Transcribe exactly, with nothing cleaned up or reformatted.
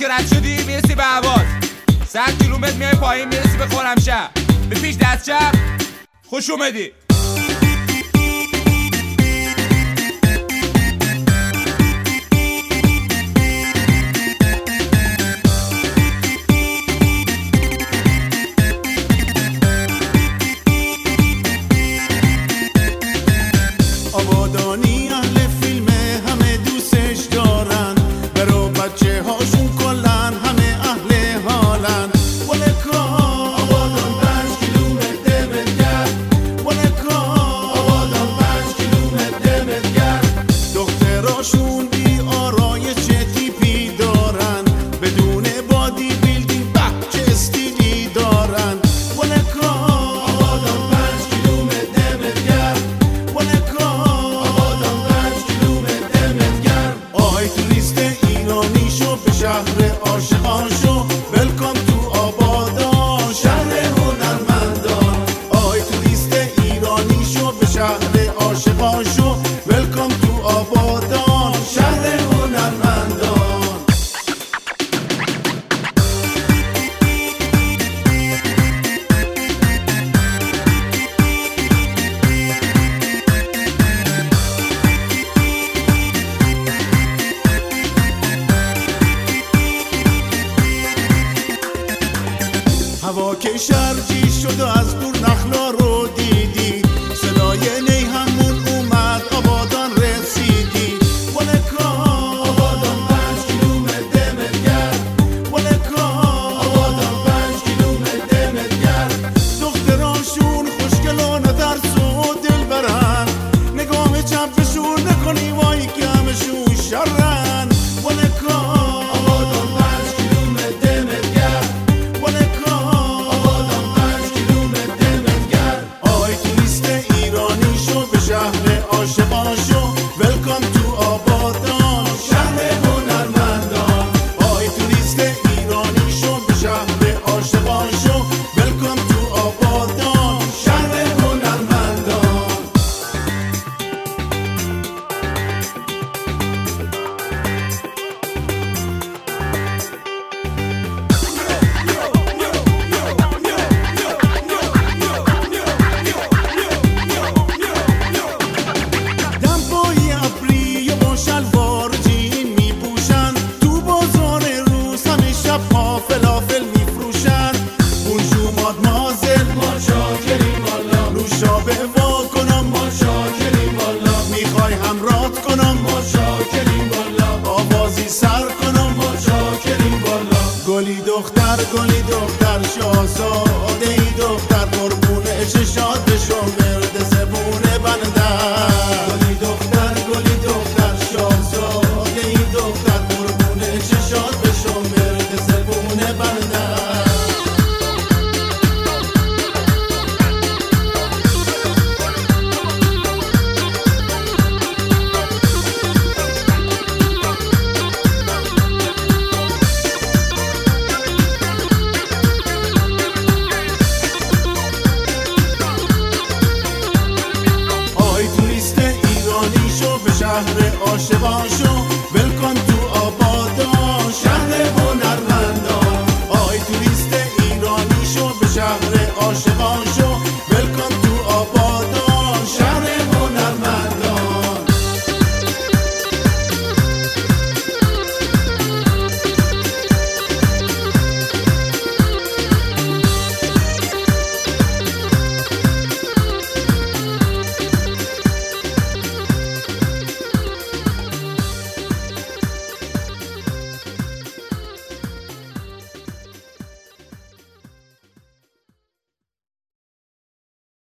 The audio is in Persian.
که رد شدی میرسی به عواز، صد کیلومتر میای پایین میرسی به خرمشهر، به پیش دست چپ خوش اومدی. آبادانی اهل فیلمه، همه دوستش دارن، برو بچه هاشون کلن همه اهل حالن. ولکا آبادان پنج کیلومتر دمت گرد، ولکا آبادان پنج کیلومتر دمت گرد. دختراشون بی آرایش چه تیپی دارن، بدون بادی بیلدینگ به چه استیلی دارن. ولکا آبادان پنج کیلومتر دمت گرد، ولکا شهر عاشقان شو، ویلکام تو آبادان شهر هنرمندان. آی توریست ایرانی شو، به شهر عاشقان شو، ویلکام تو آبادان شهر هنرمندان. هوا که شرجی شد و از دور نخلا رو دیدی، صدای نی همون اومد آبادان رسیدی. ولکا آبادان پنج کیلومتر دمت گرد، ولکا آبادان پنج کیلومتر دمت گرد. دختراشون خوشگل و نترس و دل برن، نگاه چپشون نکنی وای که همشون شرن. ولکا آبادان پنج کیلومتر دمت گرد، ولکا شهر عاشقان شو، ویلکام تو آبادان شهر هنرمندان. آی توریست ایرانی شو، به شهر عاشقان شو، ویلکام تو آبادان شهر هنرمندان. فلافل میفروشن، بونجو مادمازل ما شاکریم والا، نوشابه وا کنم ما شاکریم والا، میخوای همراهت کنم ما شاکریم والا، آوازی سر کنم ما شاکریم والا. گلی دختر گلی دختر شاهزاده ای دختر، قربون چشات بشو مرد زبون بندر. گلی دختر گلی دختر شاهزاده ای دختر، قربون چشات بشو مرد زبون بندر. آی توریست ایرانی شو، به شهر عاشقان شو، ویلکام تو